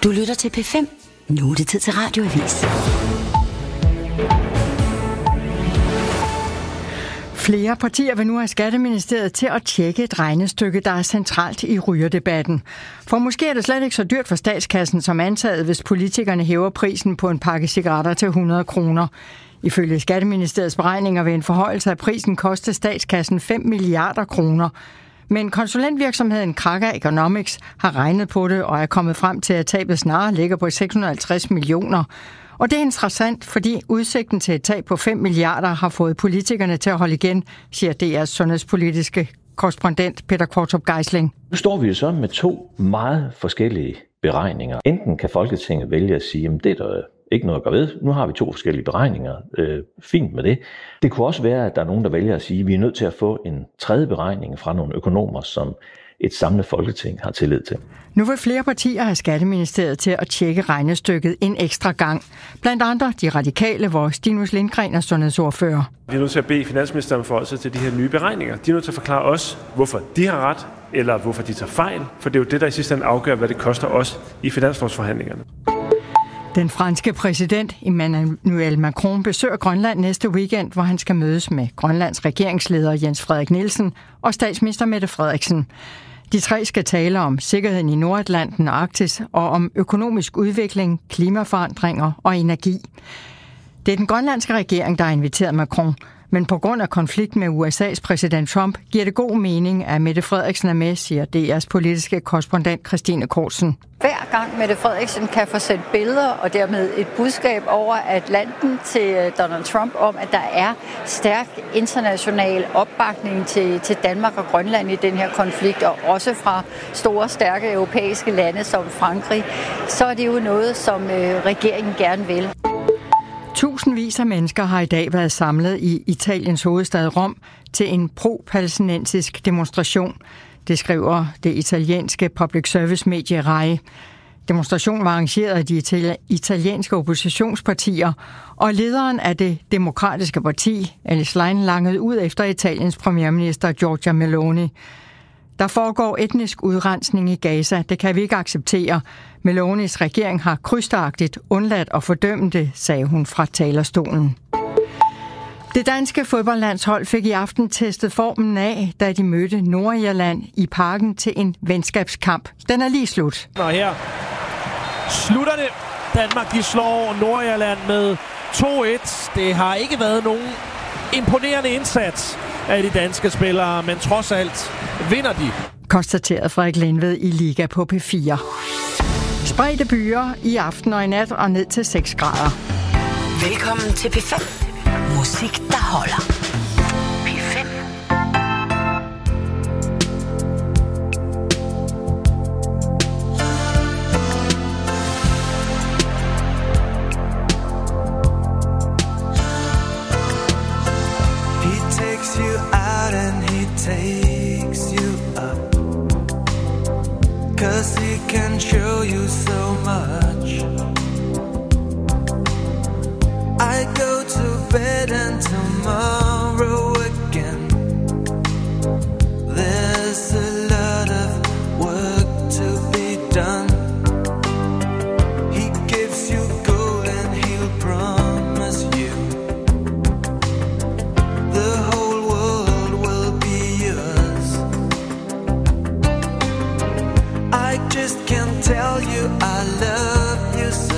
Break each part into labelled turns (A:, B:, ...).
A: Du lytter til P5. Nu er det tid til Radioavis.
B: Flere partier vil nu have Skatteministeriet til at tjekke et regnestykke, der er centralt i rygerdebatten. For måske er det slet ikke så dyrt for statskassen som antaget, hvis politikerne hæver prisen på en pakke cigaretter til 100 kroner. Ifølge Skatteministeriets beregninger vil en forhøjelse af prisen koste statskassen 5 milliarder kroner. Men konsulentvirksomheden Kraka Economics har regnet på det og er kommet frem til, at tabet snarere ligger på 650 millioner. Og det er interessant, fordi udsigten til et tab på 5 milliarder har fået politikerne til at holde igen, siger DR's sundhedspolitiske korrespondent Peter Kvartrup Geisling.
C: Nu står vi jo så med to meget forskellige beregninger. Enten kan Folketinget vælge at sige, at det er der ikke noget at gøre ved. Nu har vi to forskellige beregninger. Fint med det. Det kunne også være, at der er nogen, der vælger at sige, at vi er nødt til at få en tredje beregning fra nogle økonomer, som et samlet Folketing har tillid til.
B: Nu vil flere partier have Skatteministeriet til at tjekke regnestykket en ekstra gang. Blandt andre de radikale, hvor Stinus Lindgren er sundhedsordfører.
D: Vi er nødt til at bede finansministeren forholde sig til de her nye beregninger. De er nødt til at forklare os, hvorfor de har ret, eller hvorfor de tager fejl. For det er jo det, der i sidste ende afgør, hvad det koster os i finanslovsforhandlingerne.
B: Den franske præsident Emmanuel Macron besøger Grønland næste weekend, hvor han skal mødes med Grønlands regeringsleder Jens Frederik Nielsen og statsminister Mette Frederiksen. De tre skal tale om sikkerheden i Nordatlanten og Arktis og om økonomisk udvikling, klimaforandringer og energi. Det er den grønlandske regering, der har inviteret Macron, men på grund af konflikt med USA's præsident Trump giver det god mening, at Mette Frederiksen er med, siger DR's politiske korrespondent Christine Korsen.
E: Hver gang Mette Frederiksen kan få sendt billeder og dermed et budskab over Atlanten til Donald Trump om, at der er stærk international opbakning til Danmark og Grønland i den her konflikt, og også fra store, stærke europæiske lande som Frankrig, så er det jo noget, som regeringen gerne vil.
B: Tusindvis af mennesker har i dag været samlet i Italiens hovedstad Rom til en pro-palæstinensisk demonstration. Det skriver det italienske public service medie RAI. Demonstrationen var arrangeret af de italienske oppositionspartier, og lederen af det demokratiske parti, Alice Line, langede ud efter Italiens premierminister Giorgia Meloni. Der foregår etnisk udrensning i Gaza. Det kan vi ikke acceptere. Melonis regering har krydsteragtigt undladt at fordømme det, sagde hun fra talerstolen. Det danske fodboldlandshold fik i aften testet formen af, da de mødte Nordirland i parken til en venskabskamp. Den er lige slut.
F: Og her slutter det. Danmark de slår Nordirland med 2-1. Det har ikke været nogen imponerende indsats af de danske spillere, men trods alt vinder de.
B: Konstateret Frederik Lindved i Liga på P4. Spredte byer i aften og i nat og ned til 6 grader.
A: Velkommen til P5. Musik, der holder. P5.
G: He takes you out and he takes you up, 'cause he can show you so much. I go to bed and tomorrow again. There's a lot of work to be done. He gives you gold and he'll promise you the whole world will be yours. I just can't tell you I love you so.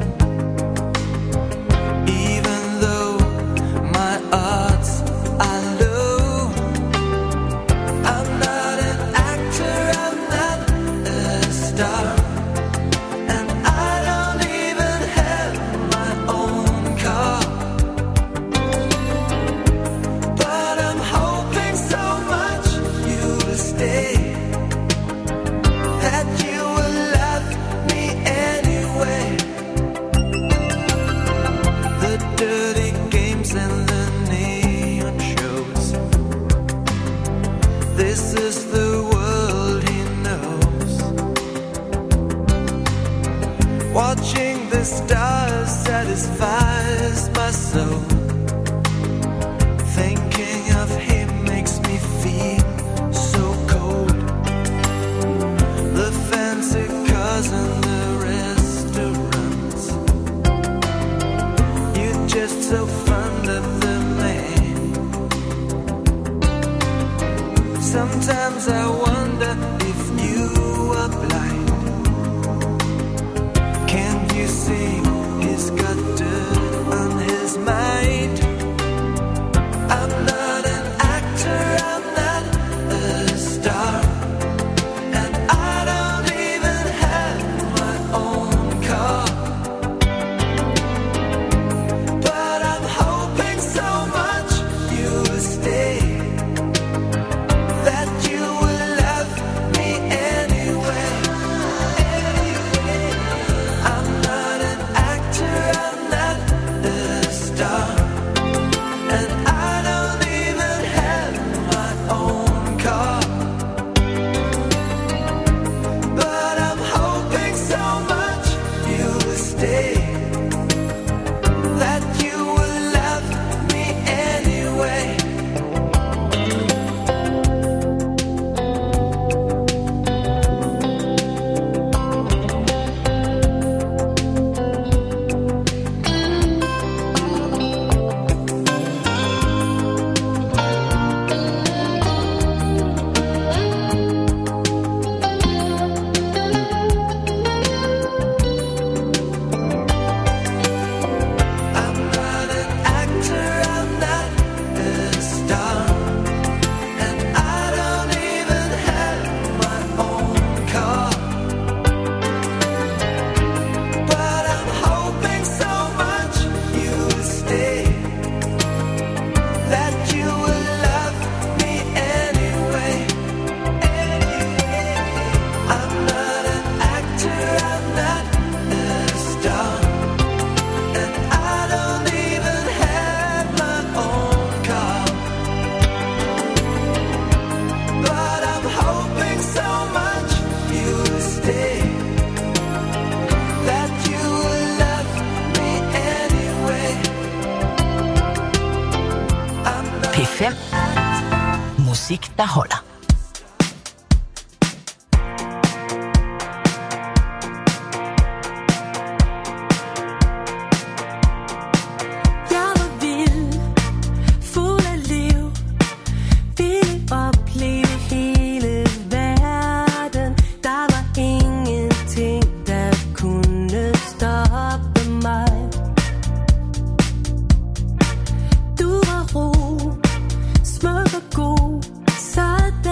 G: This is the world he knows. Watching the stars satisfies my soul. Thinking of him makes me feel so cold. The fancy cars and the red Sometimes I wonder if you are blind. Can you see he's got dirt on his mind? I'm not an actor, I'm not a star, and I don't even have my own car. But I'm hoping so much you will stay, that you will love me anyway. I'm not an actor, I'm not a star, and I don't even have my own car. But I'm hoping so much you will stay, that you will love me anyway. I'm not an actor, I'm not a star, and I don't even have my own car. But I'm hoping so much you will stay, that you will love me anyway. I'm not an actor, I'm not a star, and I don't even have my own car. But I'm hoping so much you will stay, that you will love me anyway. I'm not
A: P5. Musik, der holder.
H: Jeg var vild, fuld af liv, ville opleve hele verden. Der var ingenting, der kunne stoppe mig. Du var ro, smuk og god, sådan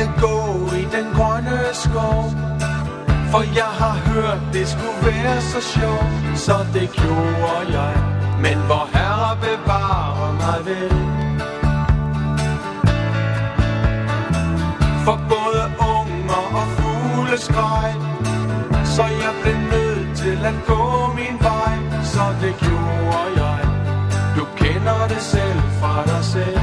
G: ville gå i den grønne skov. For jeg har hørt, det skulle være så sjovt, så det gjorde jeg. Men hvor Herre bevarer mig vel. For både unger og fugle skreg, så jeg blev nødt til at gå min vej. Så det gjorde jeg. Du kender det selv fra dig selv.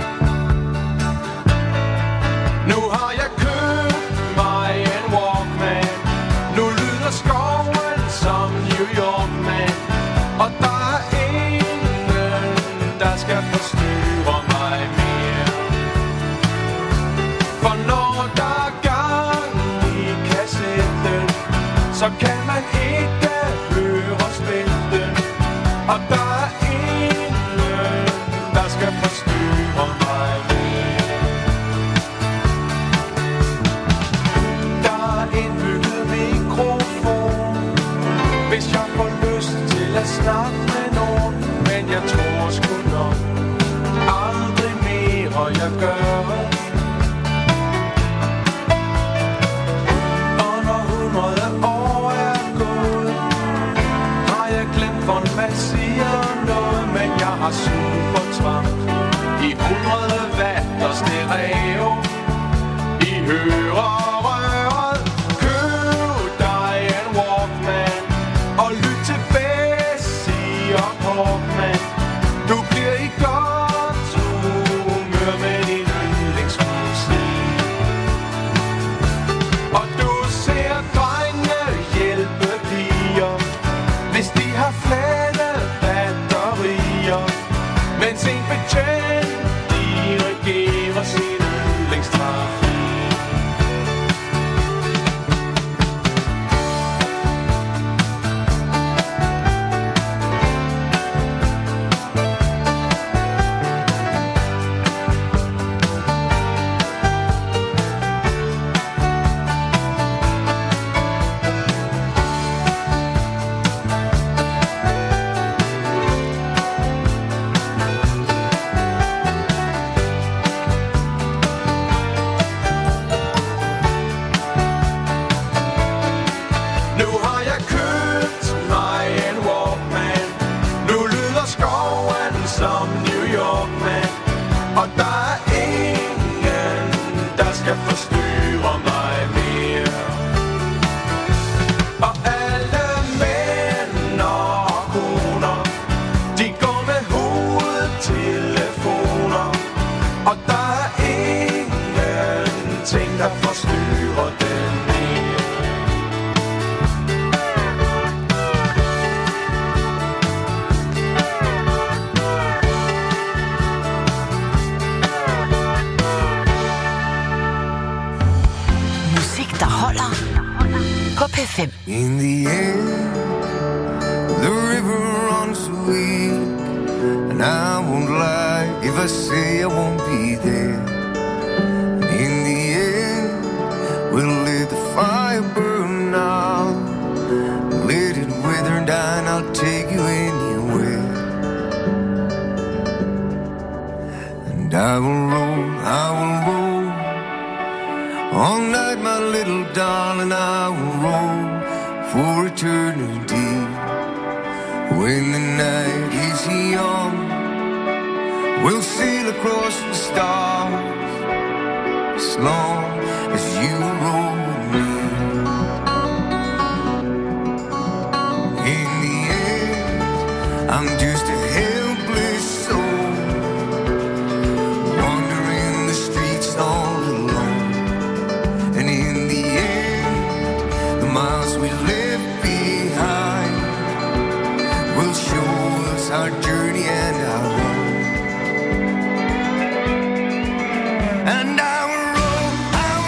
G: Nu har jeg købt mig en Walkman. Nu lyder skoven som New York, man. Og der er ingen, der skal forstyrre mig mere. For når der er gang i kassetten, så kan man ikke høre spilten. Og der er ingen, der skal forstyrre mig mere. Der er indbygget mikrofon, hvis jeg får lyst til at snakke med nogen. Men jeg tror sgu nok aldrig mere jeg gør. Og når 100 år er gået, har jeg glemt hvordan man siger noget. Men jeg har supertvang i 100 watt og stereo i hørerøret. Køb dig en Walkman og lyt til Bessie og Portman. Du bliver i godt humør med din yndlingsmusik. Og du ser drenge hjælpe piger, hvis de har flade batterier. Mens en betjent dirigerer sin yndlingstrafik. Nu har jeg købt mig en Walkman. Nu lyder skoven som New York, man. Og der er ingen, der skal forstyrre mig mere. Og alle mænd og koner, de går med hovedtelefoner. Og der er ingenting, der forstyrrer dem mere.
A: Musik, der holder på P5.
G: In the end, the river runs weak, and I won't lie if I say I won't be there. And in the end, we'll let the fire burn out, let it wither down. I'll take you anywhere, and I will roll all night, my little darling. I will roll for eternity. When the night is young, we'll sail across the stars, as long as you roll with me. In the end, I'm just a helpless soul, wandering the streets all alone. And in the end, the miles we left behind will show us our journey and our home. And I will roll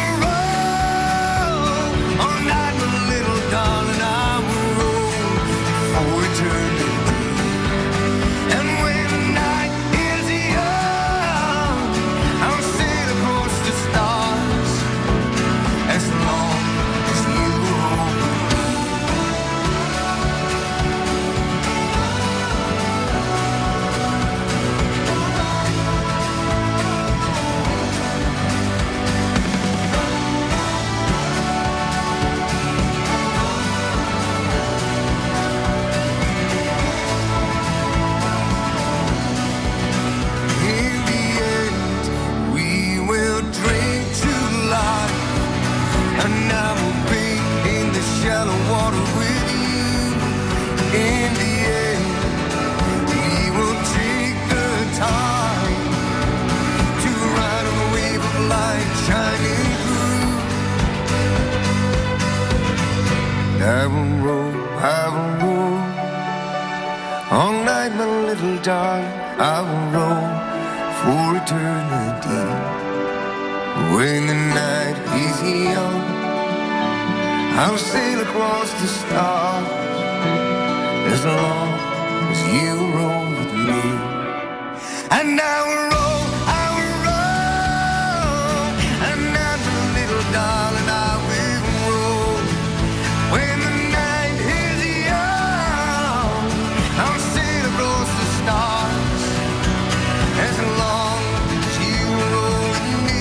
I: shining through. I will roll, I will roll all night, my little darling. I will roll for eternity. When the night is young, I'll sail across the stars as long as you roll with me. And I will roll, and now, my little darling, I will roll. When the night is young, I'll sail across the stars as long as you roll with me.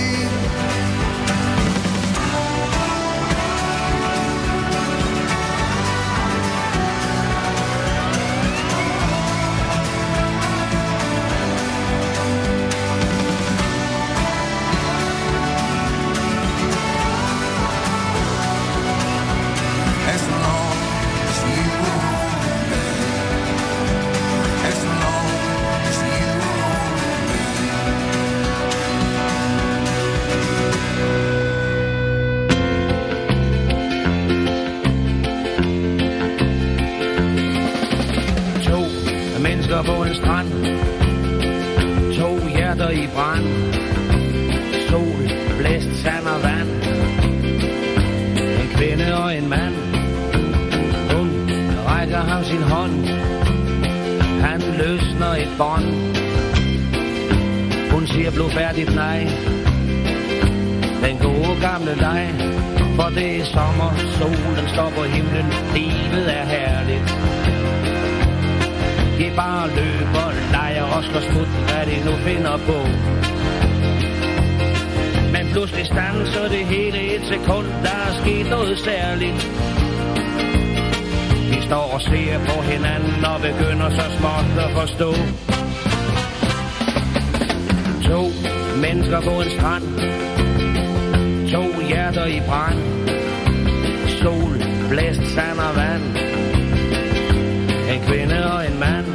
J: På en strand, to hjerter i brand, sol, blæst, sand og vand, en kvinde og en mand. Hun rækker ham sin hånd, han løsner et bånd. Hun siger blodfærdigt nej, den gode gamle leg, for det er sommer, solen står på himlen, livet er herligt. De bare løber, leger og slår smut, hvad de nu finder på. Men pludselig standser det hele et sekund, der er sket noget særligt. De står og ser på hinanden og begynder så småt at forstå. To mennesker på en strand, to hjerter i brand, sol, blæst, sand og vand, en kvinde og en mand.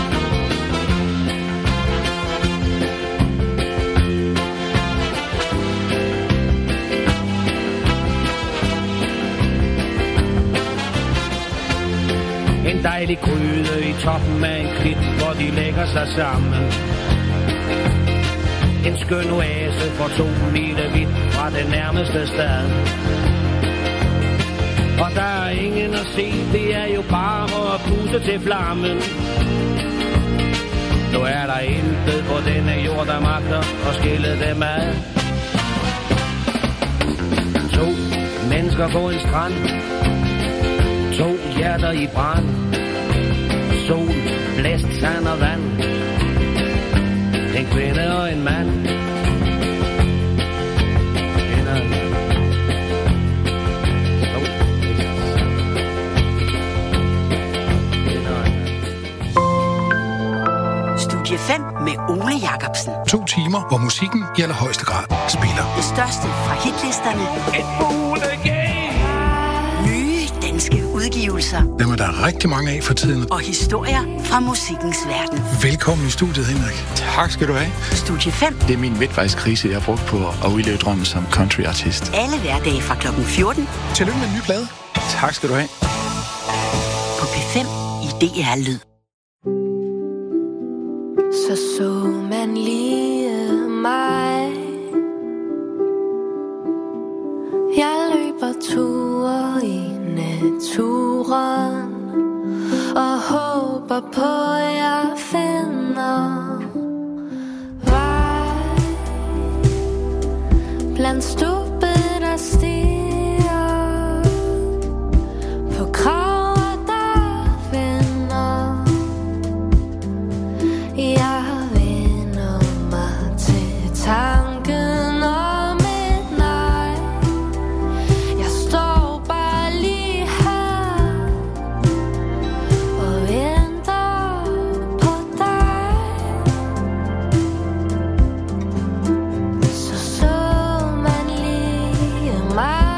J: En dejlig gryde i toppen af en klit, hvor de lægger sig sammen. En skøn oase for 2 mile vidt fra det nærmeste sted. Og der er ingen at se, det er jo bare at puse til flammen. Nu er der intet på denne jord, der magter at skille dem ad. To mennesker på en strand, to hjerter i brand, sol, blæst, sand og vand, en kvinde og en mand.
A: Studie 5 med Ole Jacobsen.
K: 2 timer, hvor musikken i allerhøjeste grad spiller.
A: Det største fra hitlisterne. Nye danske udgivelser.
K: Dem er der rigtig mange af for tiden.
A: Og historier fra musikkens verden.
K: Velkommen i studiet, Henrik.
L: Tak skal du have.
A: Studie 5.
L: Det er min midtvejskrise, jeg har brugt på at udleve drømmen som countryartist.
A: Alle hverdage fra kl. 14.
K: Tillykke med en ny plade.
L: Tak skal du have.
A: På P5 i DR Lyd.
H: Så man lige mig. Jeg løber ture i naturen og håber på, jeg finder vej blandt stubbe, der stiger på krav, der vender. Jeg vender mig til tanken om et nej. Jeg står bare lige her og venter på dig. Så man lige mig.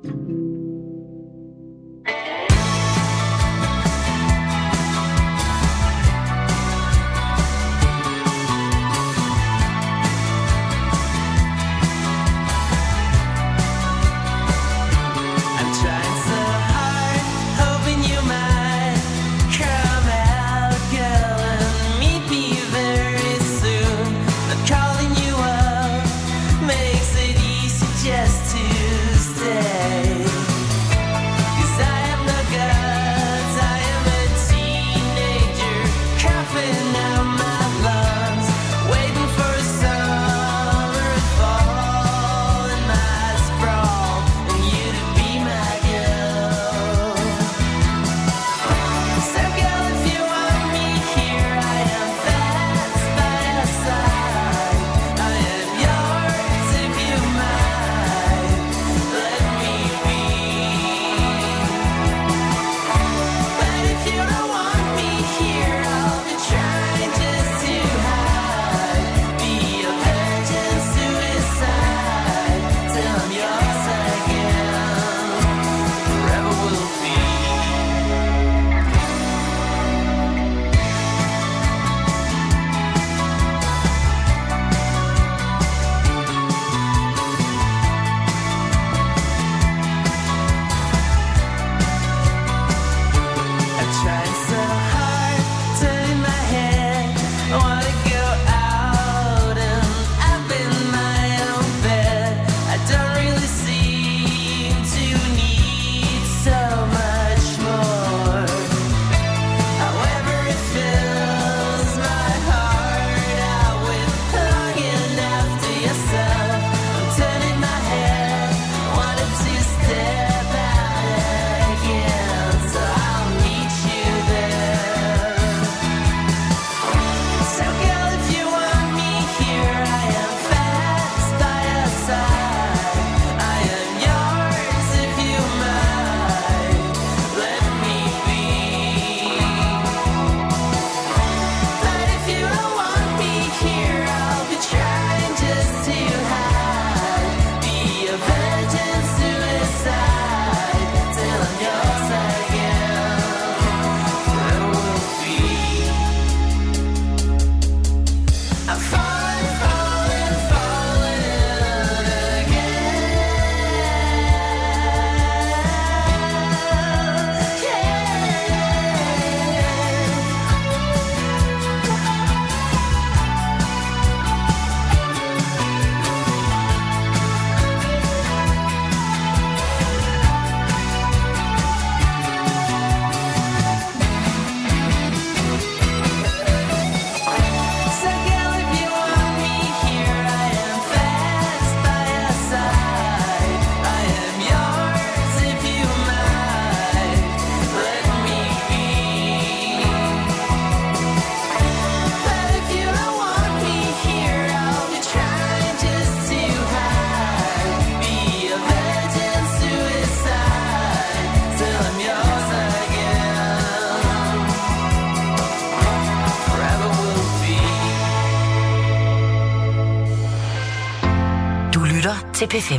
A: til P5.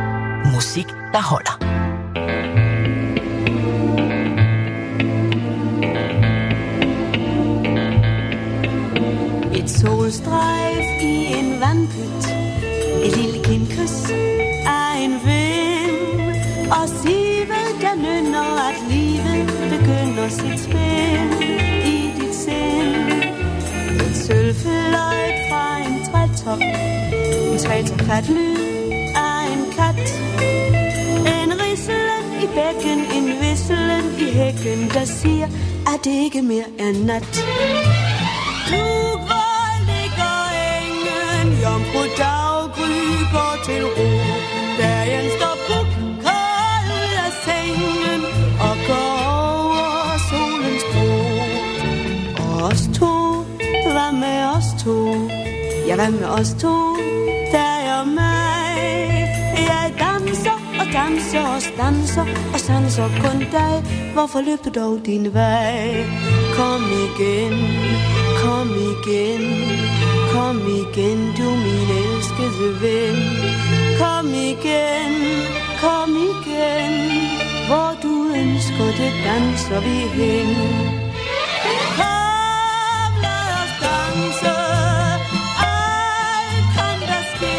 A: Musik, der holder.
M: Et solstrejf i en vandpyt, et lille kindkys af en vind, og sivet, der nynner, at livet begynder sit spil i dit sind. Et sølvfløjt fra en trætop, en trætopfat lyd af en kat, en rislen i bækken, en visselen i hækken, der siger, at det ikke mere er nat. Jomfru daggry går til ro, dagen står kold ud af sengen og går over solens bro. Og os to, hvad med os to? Ja, hvad med os to? Dig og mig. Jeg danser og danser og danser og sanser kun dig. Hvorfor løber dog din vej? Kom igen, kom igen. Kom igen, du min elskede ven. Kom igen, kom igen. ønsker, det danser vi hen. Kom, lad os danse, alt kan der ske.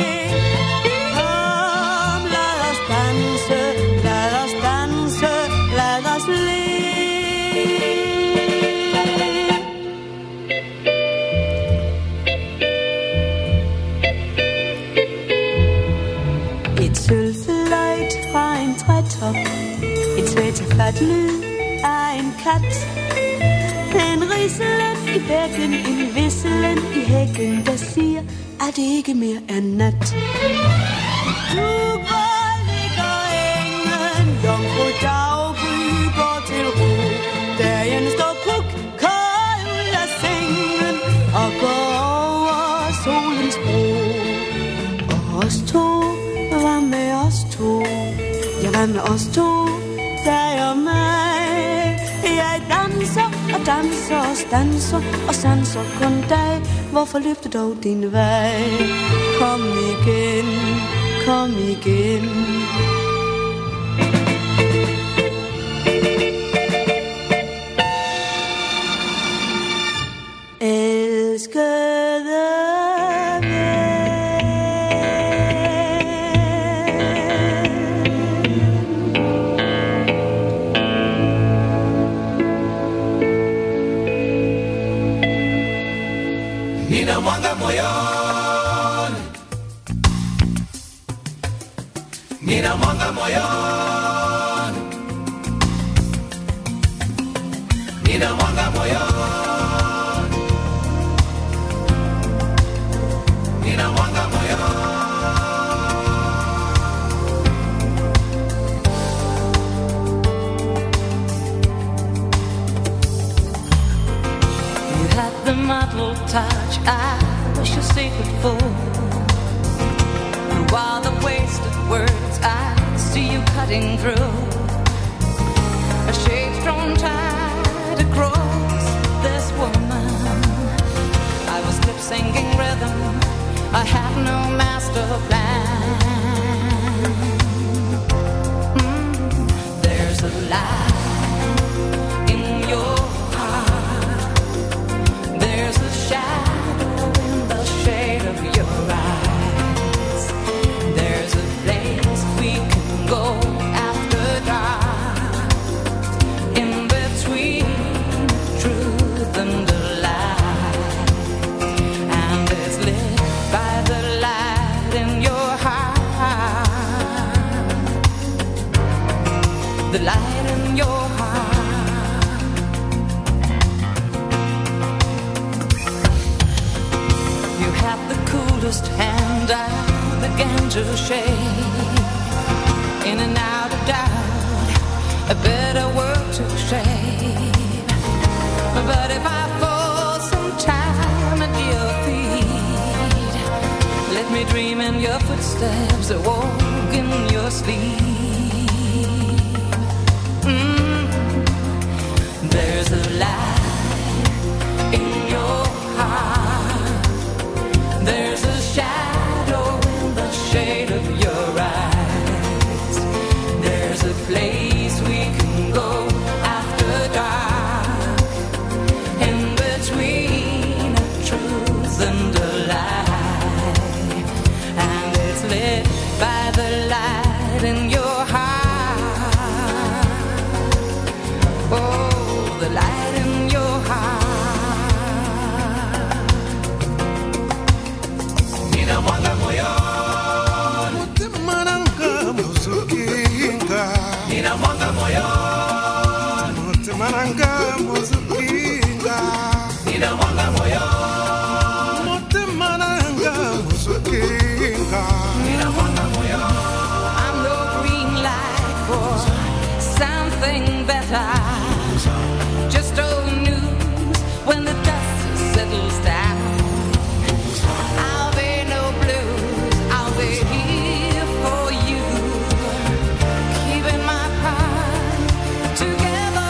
M: Kom, lad os danse, lad os danse, lad os le. Et sølvfløjt fra en trætop, et svættefladt lyd af en kat. En rislen i bækken, en visselen i hækken, der siger, at det ikke mere er nat. Uber ligger engen, jomfru daggry går til ro. Dagen står puk, kold ud af sengen, og går over solens bro. Og os to, hvad med os to? Ja, hvad med os to? Dig og mig. Jeg danser og danser og stanser og sanser kun dig. Hvorfor løb du dog din vej? Kom igen, kom igen. Elskede
G: Nina mwanga moyoni, Nina mwanga moyoni, Nina mwanga moyoni, Nina mwanga moyoni.
N: You had the model touch I was your secret for. Through all the wasted words I see you cutting through. A shade thrown tight across this woman. I was lip syncing rhythm, I had no master plan. There's a light in your heart. There's a shadow in the shade of your eyes. There's a place we can go after dark, in between truth and a lie. And it's lit by the light in your heart. The light in your heart. You have the coolest hand I began to shake. In and out of doubt, a better word to shade. But if I fall sometime at your feet, let me dream in your footsteps, walk in your sleep. There's a light in your heart. There's a shadow in the shade of your eyes. There's a place we can go after dark, in between a truth and a lie. And it's lit by the light in your heart. Oh, the light in your heart.
G: Nina mwanga moyoni,
I: Mutimananga muzukinga,
G: Nina mwanga moyoni,
I: Mutimananga muzukinga,
G: Nina mwanga moyoni,
I: Mutimananga muzukinga,
G: Nina mwanga moyoni.
N: I'm no green light for something better. Just old news when the dust settles down. I'll be no blues, I'll be here for you, keeping my pride together.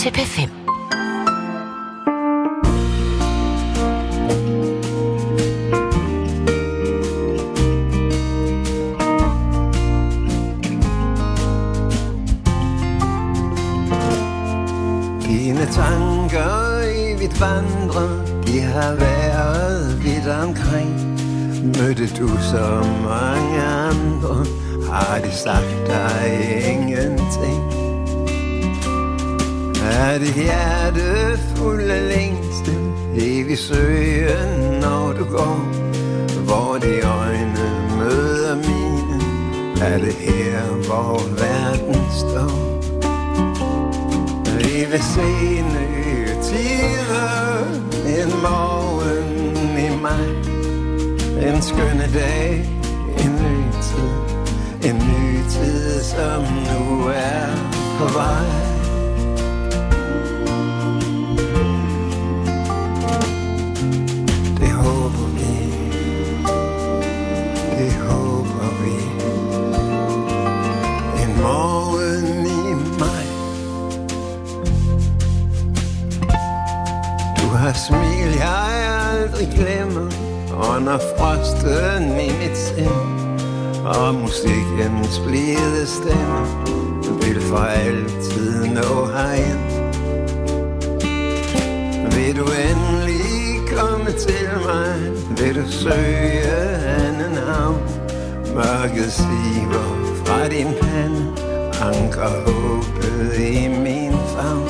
A: til P5.
I: Dine tanker evigt vandrer, de har været vidt omkring. Mødte du så mange andre, har de sagt dig ingenting? Er dit hjerte fuld af længsel, evig søgen, når du går? Hvor de øjne møder mine, er det her, hvor verden står? Vi vil se nye tider, en morgen i maj, en skønne dag, en ny tid, som nu er på vej. Det håber vi, en morgen i maj. Du har smil, jeg aldrig glemmer, og når frosten i mit sind og musikkens blide stemme vil for altid nå herind. Vil du endelig komme til mig, vil du søge anden havn. Mørket siver fra din pande, anker håbet i min favn.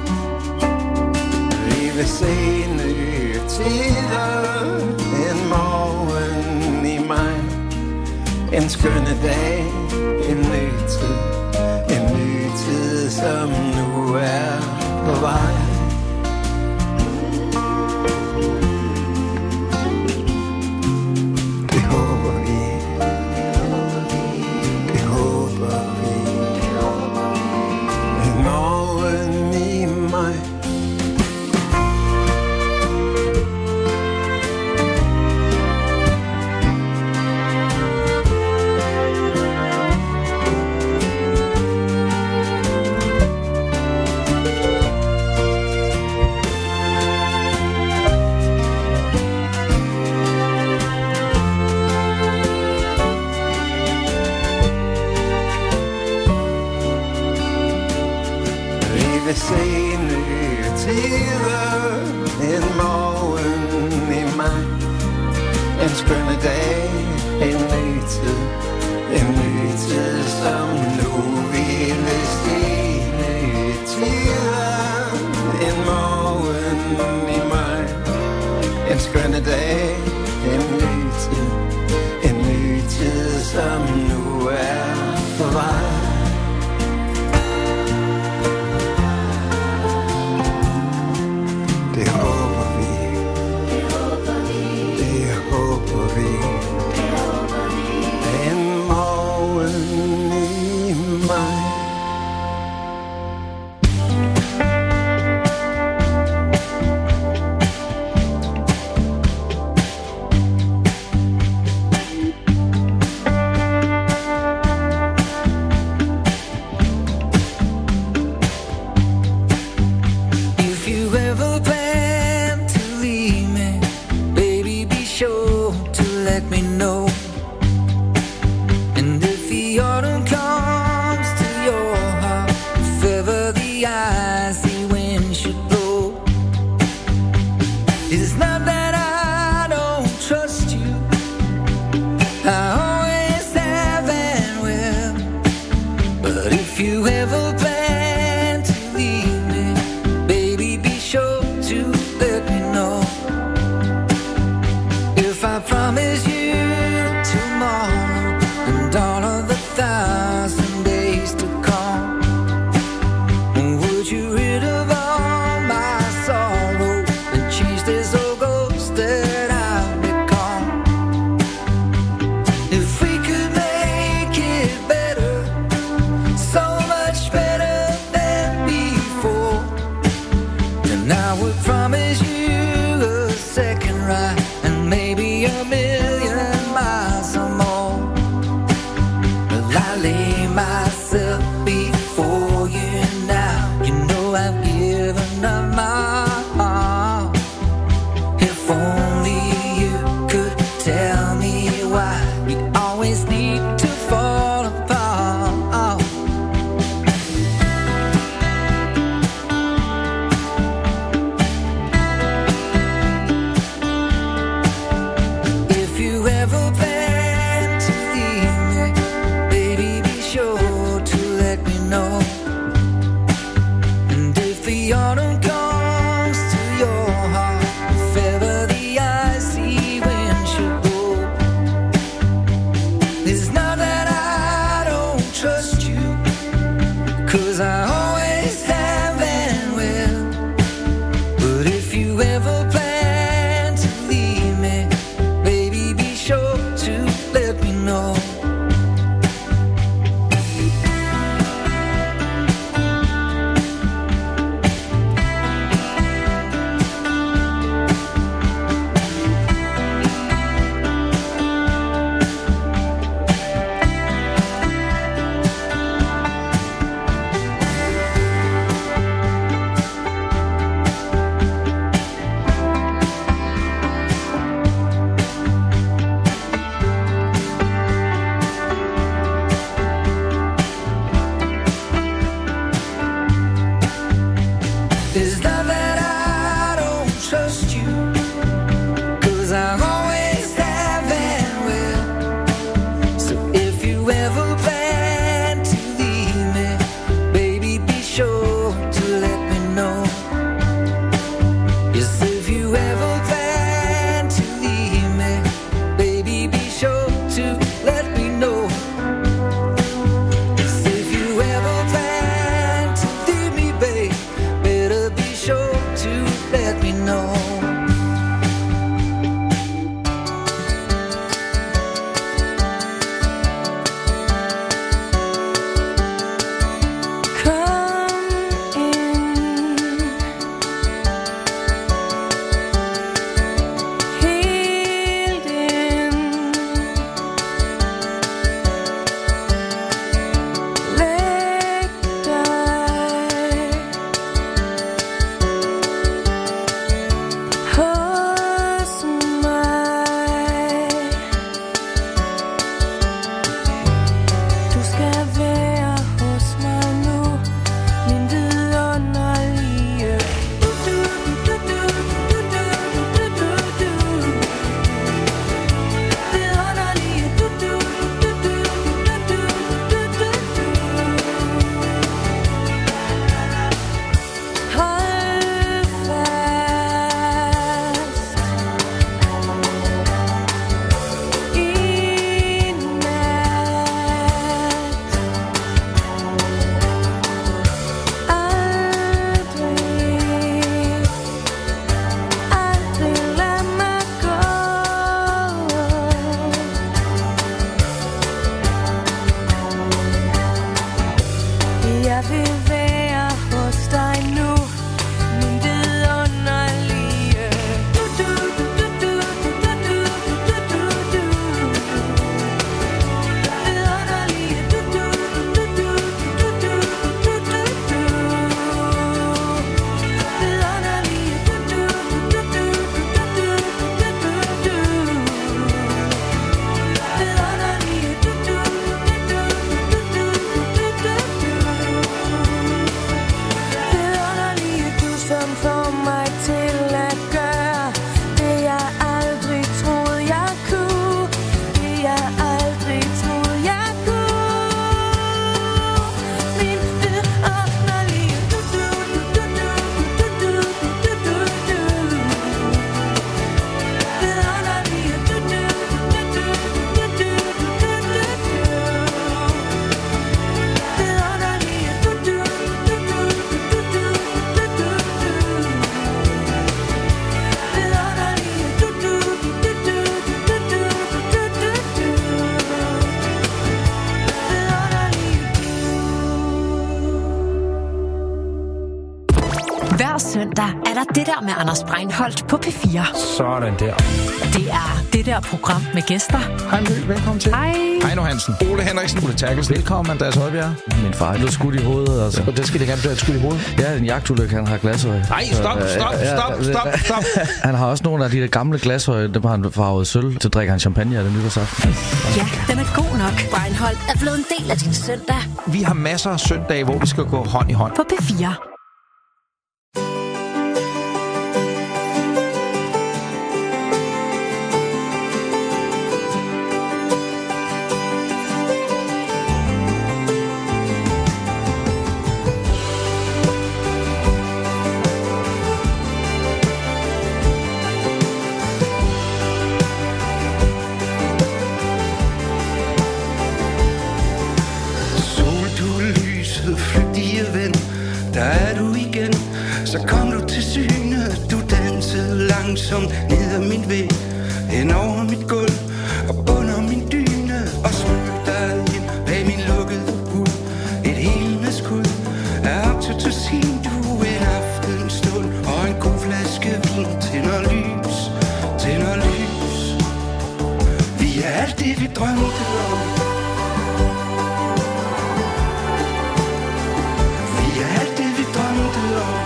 I: Vi vil se nye tider, en morgen i maj, en skønne dag, en ny tid, som nu er på vej. Det håber vi, en morgen i maj. Vi vil se nye tider, en morgen i maj, en skønne dag, en ny tid, som nu vi vil se nye tider, en morgen i maj, en skønne dag, en ny tid, som nu er på vej.
G: I would promise you a second ride and maybe a million
O: Det der med Anders Breinholt på P4.
P: Sådan der.
O: Det er det der program med gæster.
K: Hej Mø, velkommen til.
O: Hej.
P: Heino Hansen. Ole Henriksen. Ole Terkelsen. Velkommen, Andreas Højbjerg.
Q: Min far er blevet skudt i hovedet. Altså.
P: Og det skal det gerne blive skudt i hovedet.
Q: Ja, en jagtulykke, han har glasøje.
P: Nej, stop.
Q: Han har også nogle af de der gamle glasøje, dem har han farvet sølv, så drikker han champagne af den nytårsaften.
O: Ja, den er god nok. Breinholt er blevet en del af din søndag.
P: Vi har masser af søndage, hvor vi skal gå hånd i hånd.
O: På P4.
I: Ned ad min væg, hen over mit gulv og under min dyne, og smyg dig ind bag min lukkede hud. Et helende skud af oxytocin, du en aftenstund og en god flaske vin. Tænder lys, vi er alt det vi drømte om. Vi er alt det vi drømte om.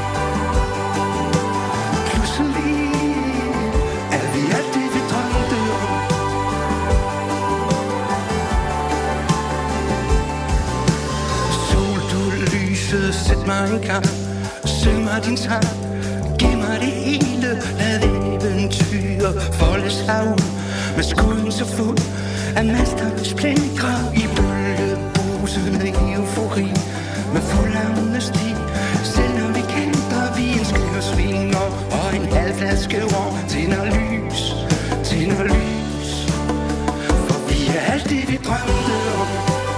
I: Sæt mig en gang, syng mig din sang, giv mig det hele, lad eventyr folde sig ud, med skuden så fuld af masterens plænkere i bølgebruset med eufori, med fuld amnesti, selvom vi kæmper vi en skyer svinger og en halv flaske rom, tænder lys, for vi er alt det vi drømte om.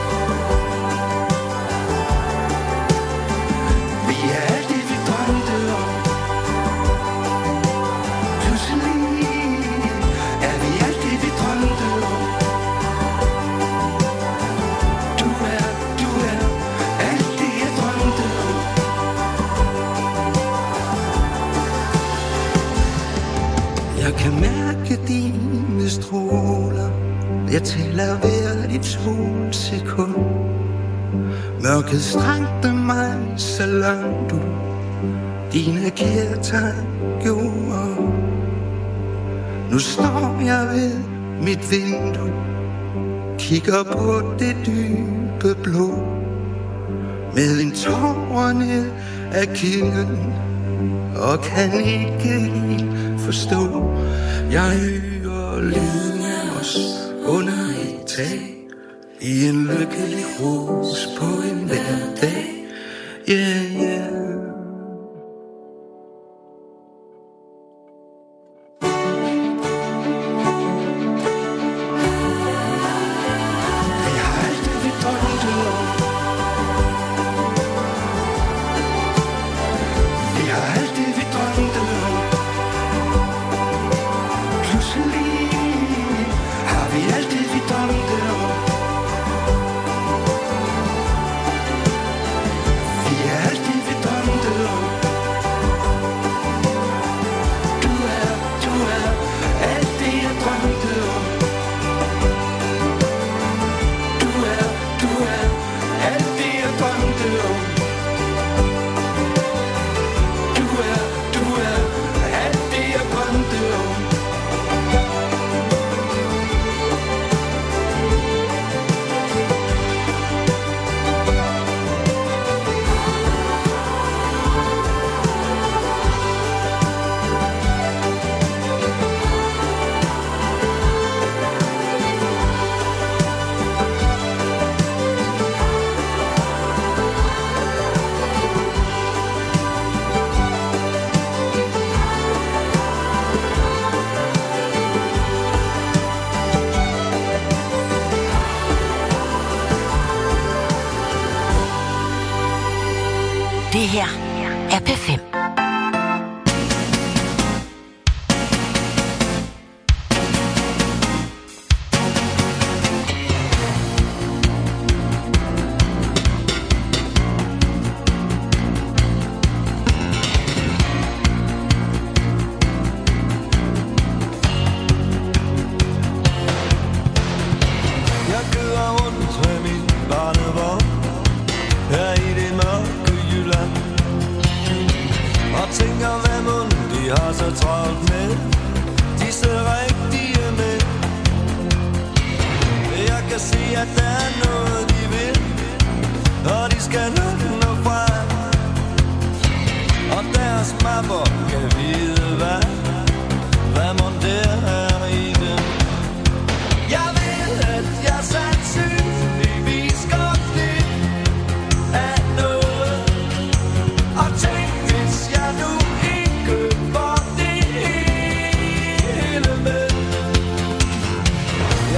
I: Jeg tæller hver dit solsekund. Mørket strængte mig så langt du dine kærtegn gjorde. Nu står jeg ved mit vindue, kigger på det dybe blå, med en tåre ned af kinden, og kan ikke helt forstå. Jeg hører lyden af os under et tag, i en lykkelig rus på en hverdag. Yeah, yeah. Alt det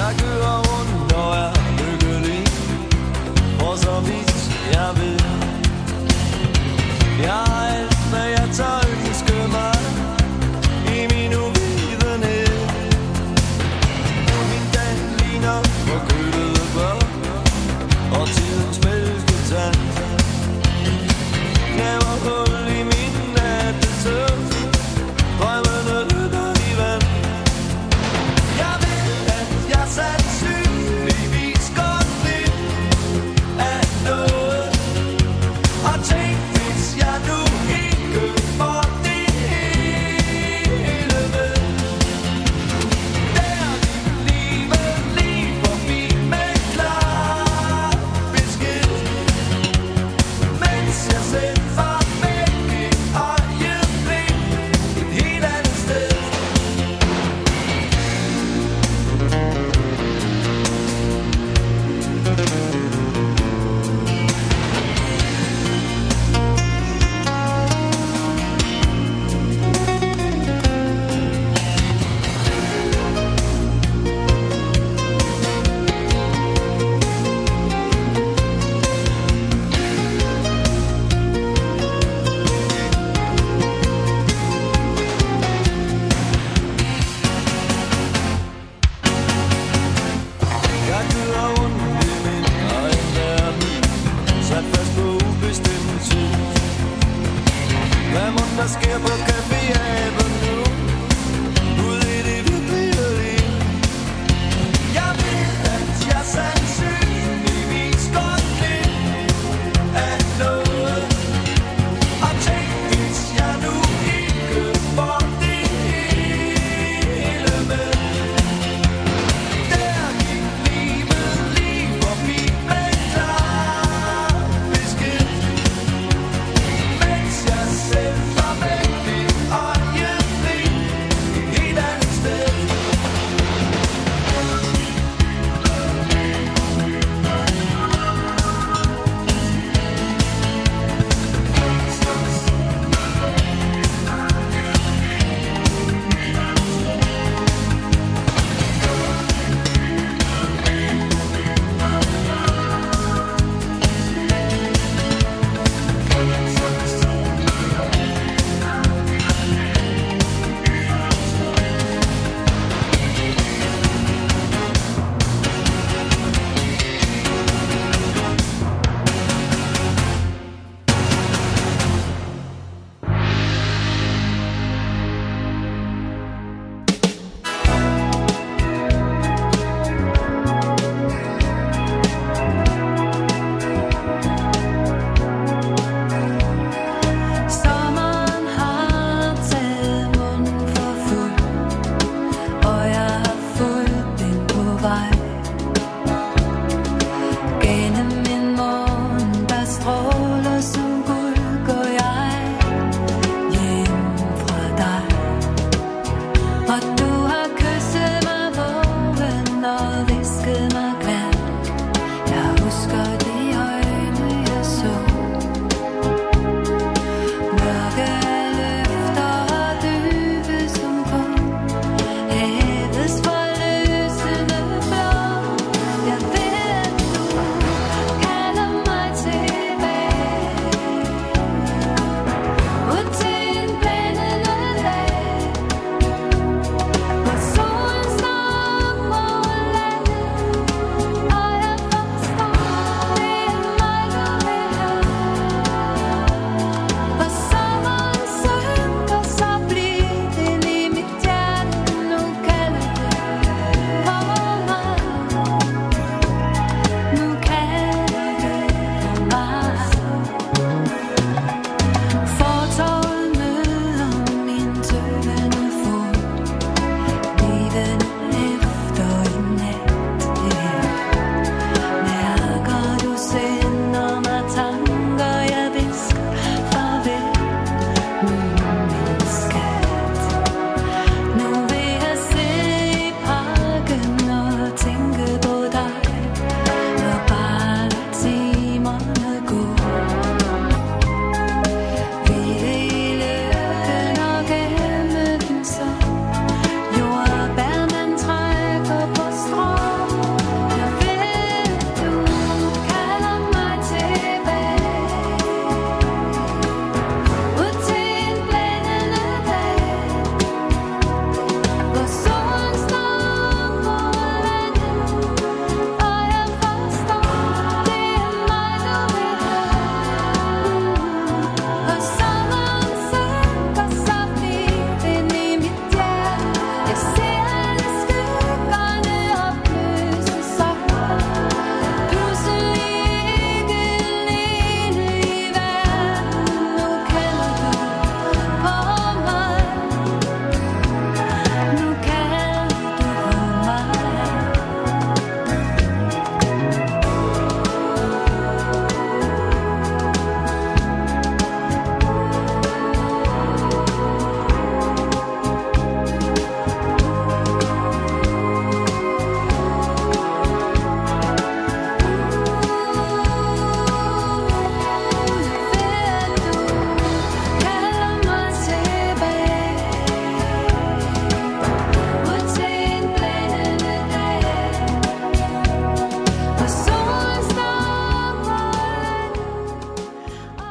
G: Jeg kører rundt og er lykkelig, for så vidt jeg ved. Jeg har alt, hvad jeg tager ønske mig i min uvidenhed. Min dag ligner forkølede børn og tidens mælketand. Knæver hul i min nattesøvn, drømmene løber i vand. Jeg ved, at jeg satser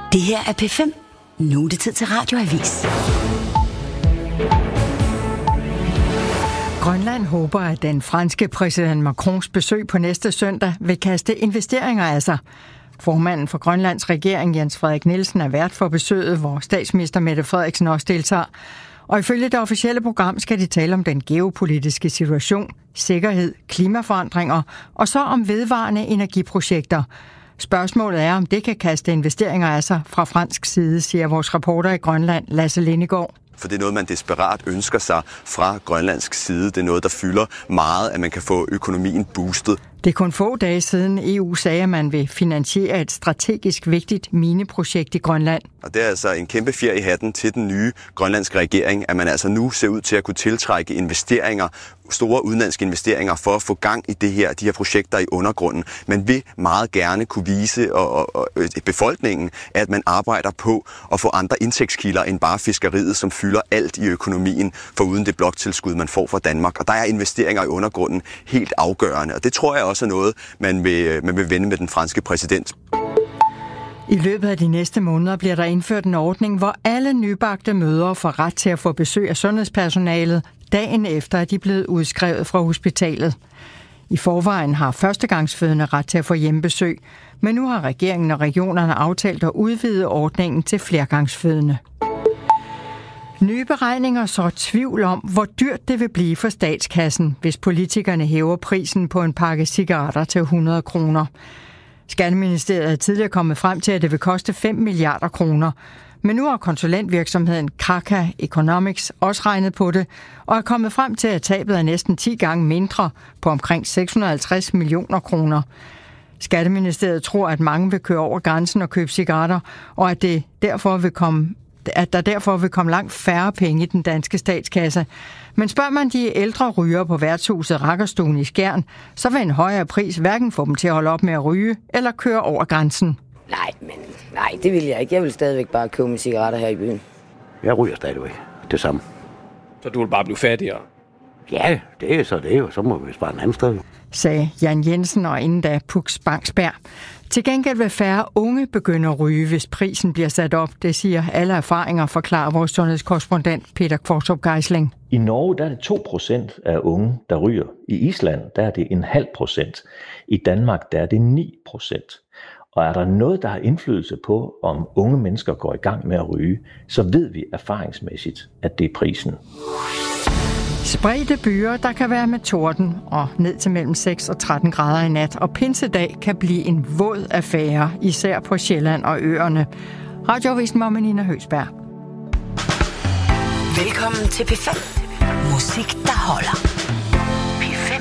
A: Det her er P5. Nu er det tid til Radioavis.
B: Grønland håber, at den franske præsident Macrons besøg på næste søndag vil kaste investeringer af sig. Formanden for Grønlands regering, Jens Frederik Nielsen, er vært for besøget, hvor statsminister Mette Frederiksen også deltager. Og ifølge det officielle program skal de tale om den geopolitiske situation, sikkerhed, klimaforandringer og så om vedvarende energiprojekter. Spørgsmålet er, om det kan kaste investeringer af sig fra fransk side, siger vores reporter i Grønland, Lasse Lindegaard.
R: For det er noget, man desperat ønsker sig fra grønlandsk side. Det er noget, der fylder meget, at man kan få økonomien boostet.
B: Det er kun få dage siden EU sagde, at man vil finansiere et strategisk vigtigt mineprojekt i Grønland.
R: Og det er altså en kæmpe fjer i hatten til den nye grønlandske regering, at man altså nu ser ud til at kunne tiltrække investeringer, store udenlandske investeringer for at få gang i de her projekter i undergrunden. Man vil meget gerne kunne vise og befolkningen, at man arbejder på at få andre indtægtskilder end bare fiskeriet, som fylder alt i økonomien, foruden det bloktilskud, man får fra Danmark. Og der er investeringer i undergrunden helt afgørende, og det tror jeg også er noget, man vil vende med den franske præsident.
B: I løbet af de næste måneder bliver der indført en ordning, hvor alle nybagte mødre får ret til at få besøg af sundhedspersonalet dagen efter, at de er blevet udskrevet fra hospitalet. I forvejen har førstegangsfødende ret til at få hjemmebesøg, men nu har regeringen og regionerne aftalt at udvide ordningen til flergangsfødende. Nye beregninger sår tvivl om, hvor dyrt det vil blive for statskassen, hvis politikerne hæver prisen på en pakke cigaretter til 100 kroner. Skatteministeriet er tidligere kommet frem til, at det vil koste 5 milliarder kroner. Men nu har konsulentvirksomheden Kraka Economics også regnet på det, og er kommet frem til, at tabet er næsten 10 gange mindre på omkring 650 millioner kroner. Skatteministeriet tror, at mange vil køre over grænsen og købe cigaretter, og at der derfor vil komme langt færre penge i den danske statskasse. Men spørger man de ældre rygere på værtshuset Rakkerstuen i Skjern, så vil en højere pris hverken få dem til at holde op med at ryge eller køre over grænsen.
S: Nej, det vil jeg ikke. Jeg vil stadigvæk bare købe mine cigaretter her i byen.
T: Jeg ryger stadigvæk det samme.
U: Så du vil bare blive fattigere?
T: Ja, det er så det jo. Så må vi spare en anden sted.
B: Sagde Jan Jensen og inden da Pux Bangsberg. Til gengæld vil færre unge begynde at ryge, hvis prisen bliver sat op. Det siger alle erfaringer, forklarer vores sundhedskorrespondent Peter Kvartrup Geisling.
C: I Norge der er det 2% af unge, der ryger. I Island der er det 0,5%. I Danmark der er det 9%. Og er der noget, der har indflydelse på, om unge mennesker går i gang med at ryge, så ved vi erfaringsmæssigt, at det er prisen.
B: Spredte byer, der kan være med torden og ned til mellem 6 og 13 grader i nat. Og pinsedag kan blive en våd affære, især på Sjælland og øerne. Radioavisen med Nina Høgsberg.
A: Velkommen til P5. Musik, der holder. P5.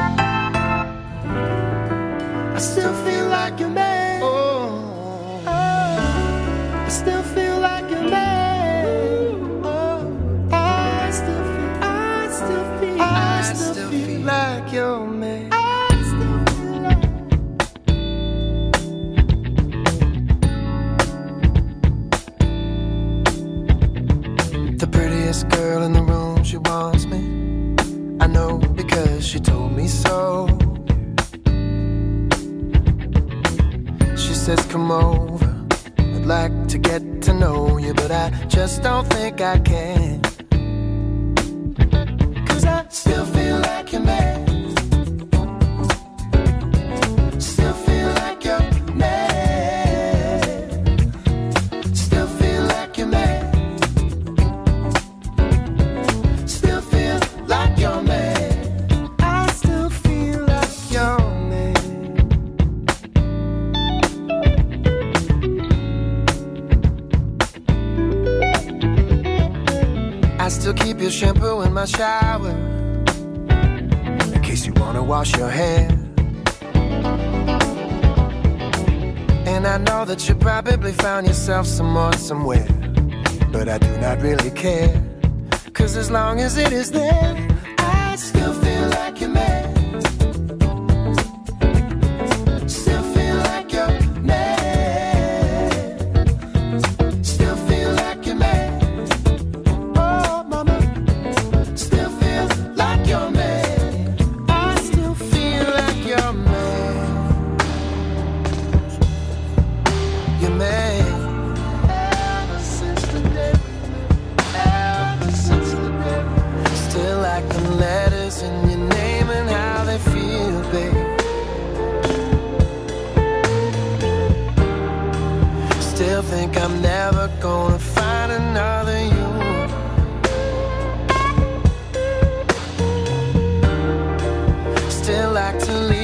M: I still feel like a man. Oh. I still feel like a man. Oh. I still feel like your man. The prettiest girl in the room, she wants me. I know because she told me so. She says come over, I'd like to get to know you, but I just don't think I can. I still feel like your man. Still feel like your man. Still feel like your man. Still feel like your man. I still feel like your man. I still keep your shampoo in my shower in case you wanna wash your hair. And I know that you probably found yourself some more somewhere, but I do not really care, 'cause as long as it is there, I still feel like your man. Still feel like your man. Still feel like your man. Oh mama, still feel like your man. I still feel like your man. Your man.
G: Italy.